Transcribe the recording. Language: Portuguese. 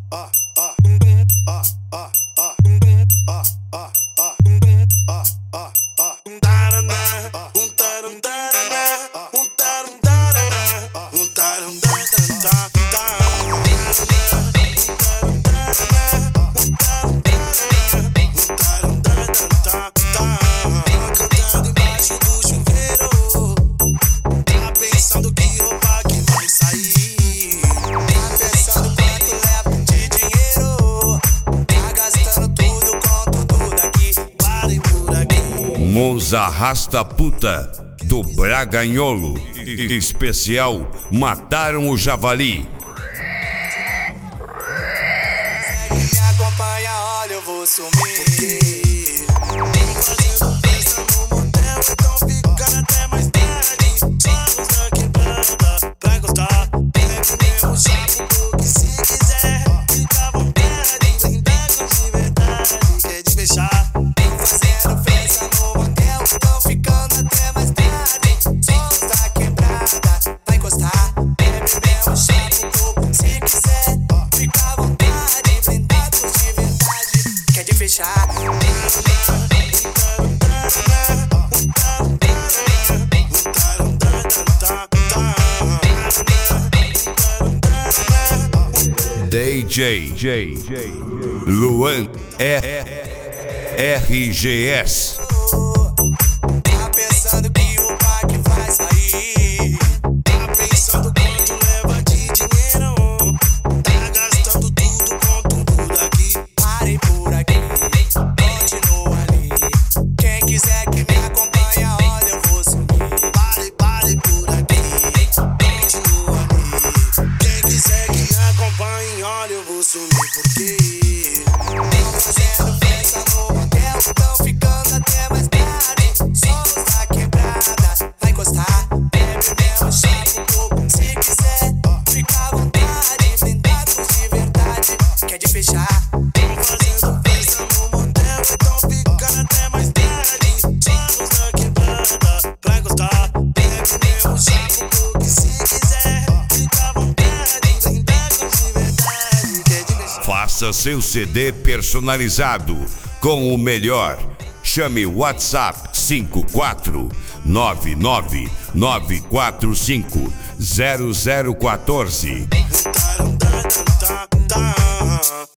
Monza Arrasta Puta do Braganholo. Especial Mataram o Javali. Me acompanha, olha, eu vou sumir. Fazendo festa no motel, então fica até mais tarde. Somos da quebrada pra encostar. Bebe mesmo chapo, que se quiser fica à vontade. Vem dar com de verdade, quer de fechar. Fazendo festa no motel, então ficando até mais tarde. Somos da quebrada pra encostar. Bebe mesmo chapo, se quiser fica à vontade. Vem dar com de verdade, quer de fechar. DJ Luan RGS. Tá pensando que o pack vai sair? Tá pensando quanto leva de dinheiro? Tá gastando tudo com tudo daqui. Parem por aqui, continua ali. Quem quiser que me acompanha, olha, eu vou sumir. Pare por aqui, continua ali. Quem quiser que me acompanhe, olha, eu vou sumir. Porque fazendo festa no motel, tão ficando até mais tarde. Somos da quebrada, vai encostar. Bebe mesmo chapo, se quiser fica à vontade. Blindados de verdade, quer de fechar. Tão fazendo festa no motel, tão ficando até mais tarde. Somos da quebrada, vai encostar. Bebe mesmo chapo, se quiser fica à vontade. Blindados de verdade, quer de fechar. Faça seu CD personalizado com o melhor. Chame o WhatsApp 54999450014.